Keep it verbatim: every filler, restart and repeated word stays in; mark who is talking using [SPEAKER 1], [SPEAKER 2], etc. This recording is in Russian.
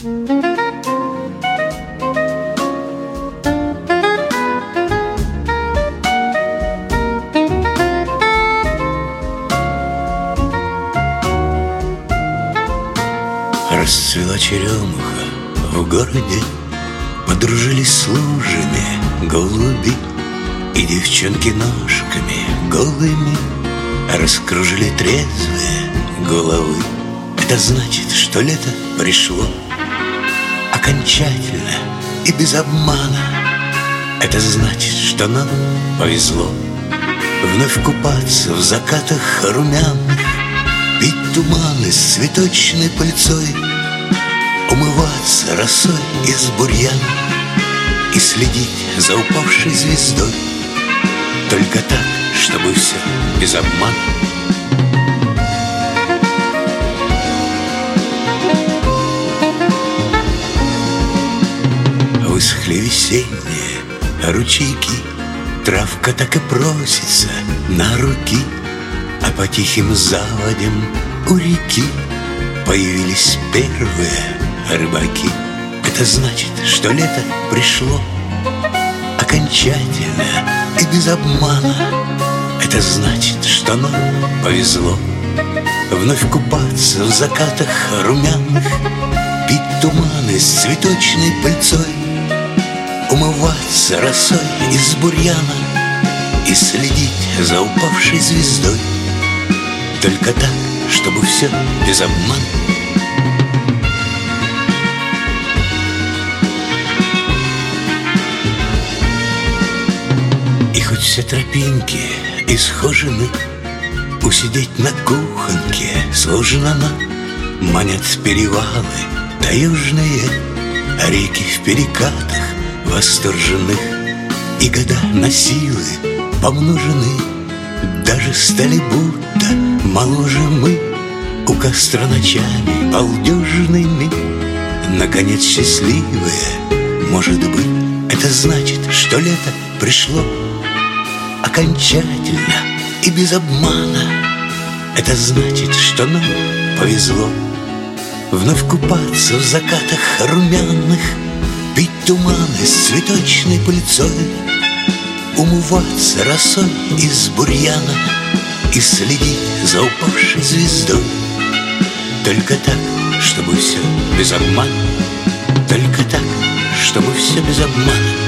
[SPEAKER 1] Расцвела черемуха в городе, подружились с лужами голуби, и девчонки ножками голыми раскружили трезвые головы. Это значит, что лето пришло окончательно и без обмана. Это значит, что нам повезло вновь купаться в закатах румяных, пить туманы с цветочной пыльцой, умываться росой из бурьяна и следить за упавшей звездой. Только так, чтобы все без обмана. Высохли весенние ручейки, травка так и просится на руки, а по тихим заводям у реки появились первые рыбаки. Это значит, что лето пришло окончательно и без обмана. Это значит, что нам повезло вновь купаться в закатах румяных, пить туманы с цветочной пыльцой, умываться росой из бурьяна и следить за упавшей звездой. Только так, чтобы все без обмана. И хоть все тропинки исхожены, усидеть на кухоньке сложно нам. Манят перевалы таежные, реки в перекатах восторженных, и года на силы помножены, даже стали будто моложе мы, у костра ночами балдежными. Наконец счастливые, может быть. Это значит, что лето пришло окончательно и без обмана. Это значит, что нам повезло вновь купаться в закатах румяных, пить туманы с цветочной пыльцой, умываться росой из бурьяна и следить за упавшей звездой. Только так, чтобы все без обмана. Только так, чтобы все без обмана.